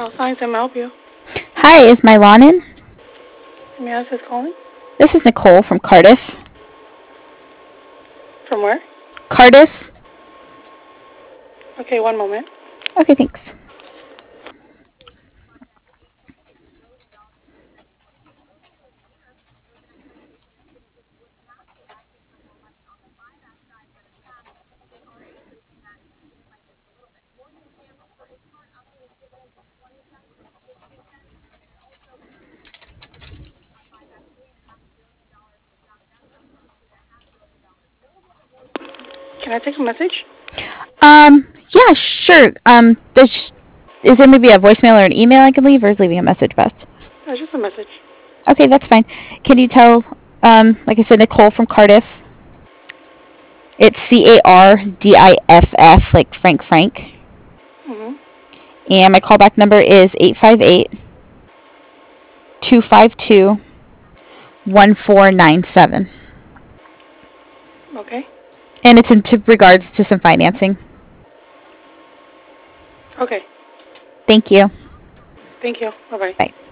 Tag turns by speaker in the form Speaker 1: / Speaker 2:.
Speaker 1: Vital Signs, I'm help you.
Speaker 2: Hi, is my lawn in?
Speaker 1: May I ask who's calling?
Speaker 2: This is Nicole from Cardiff.
Speaker 1: From where?
Speaker 2: Cardiff?
Speaker 1: Okay, one moment.
Speaker 2: Okay, thanks.
Speaker 1: Can I take a message?
Speaker 2: Yeah, sure. Is there maybe a voicemail or an email I can leave, or is leaving a message best?
Speaker 1: Just a message.
Speaker 2: Okay, that's fine. Can you tell, like I said, Nicole from Cardiff? It's Cardiff, like Frank.
Speaker 1: Mm-hmm.
Speaker 2: And my callback number is 858-252-1497.
Speaker 1: Okay.
Speaker 2: And it's in regards to some financing.
Speaker 1: Okay.
Speaker 2: Thank you.
Speaker 1: Thank you. Bye-bye.
Speaker 2: Bye.